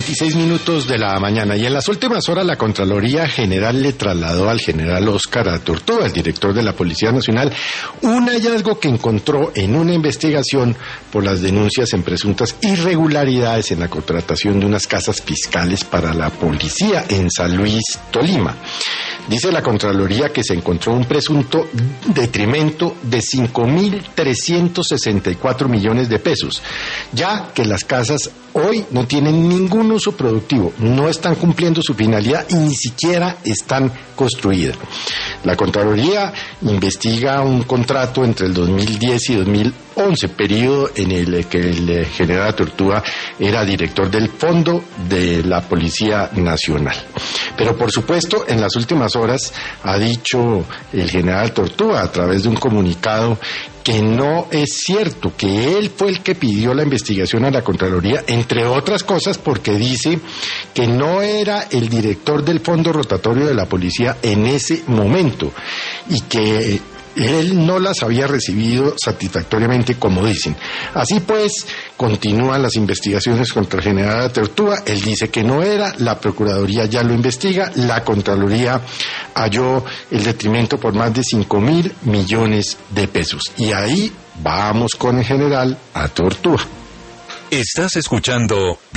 16 de la mañana, y en las últimas horas la Contraloría General le trasladó al general Óscar Atortúa, el director de la Policía Nacional, un hallazgo que encontró en una investigación por las denuncias en presuntas irregularidades en la contratación de unas casas fiscales para la policía en San Luis, Tolima. Dice la Contraloría que se encontró un presunto detrimento de 5.364 millones de pesos, ya que las casas hoy no tienen ningún uso productivo, no están cumpliendo su finalidad y ni siquiera están construidas. La Contraloría investiga un contrato entre el 2010 y 2011, periodo en el que el general Atortúa era director del Fondo de la Policía Nacional. Pero por supuesto, en las últimas horas ha dicho el general Atortúa a través de un comunicado que no es cierto, que él fue el que pidió la investigación a la Contraloría, entre otras cosas porque dice que no era el director del Fondo Rotatorio de la Policía en ese momento y que él no las había recibido satisfactoriamente, como dicen. Así pues, continúan las investigaciones contra el general Atortúa. Él dice que no era, la Procuraduría ya lo investiga, la Contraloría halló el detrimento por más de 5.000 millones de pesos. Y ahí vamos con el general Atortúa. Estás escuchando